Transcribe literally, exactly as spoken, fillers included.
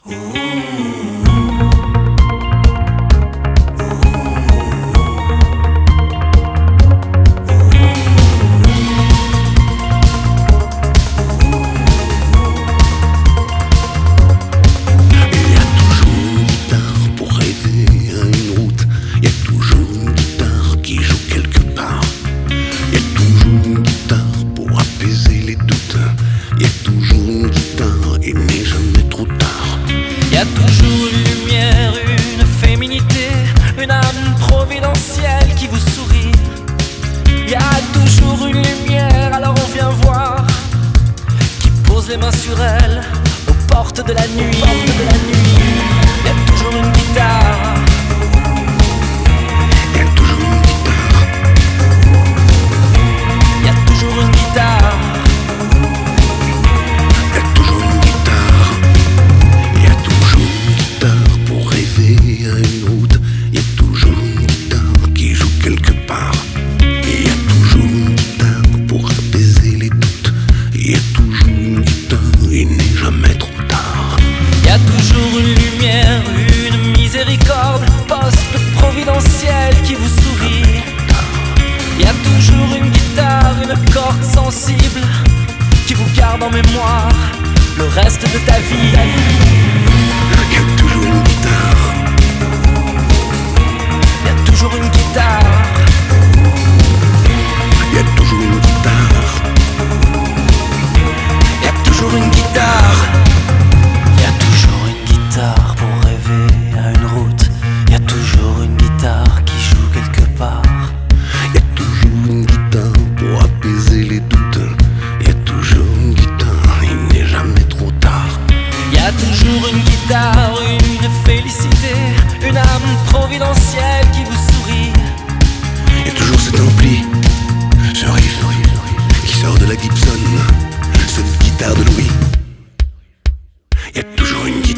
Y a toujours une lumière, une féminité, une âme providentielle qui vous sourit. Y a toujours une lumière, alors on vient voir, qui pose les mains sur elle aux portes de la nuit. Y a toujours une guitare. Y a toujours une guitare. Y a toujours une guitare. Post-providentielle qui vous sourit. Y a toujours une guitare, une corde sensible qui vous garde en mémoire le reste de ta vie. Y a toujours une guitare. Y a toujours une guitare. Y a toujours une guitare. Y a toujours une guitare. Y a toujours une guitare pour rêver à une route. Y a toujours une guitare qui joue quelque part. Y a toujours une guitare pour apaiser les doutes. Y a toujours une guitare, il n'est jamais trop tard. Y a toujours une guitare, une félicité, une âme providentielle qui vous sourit. Y a toujours cet ampli, ce riff qui sort de la Gibson, cette guitare de Louis. Y a toujours une guitare.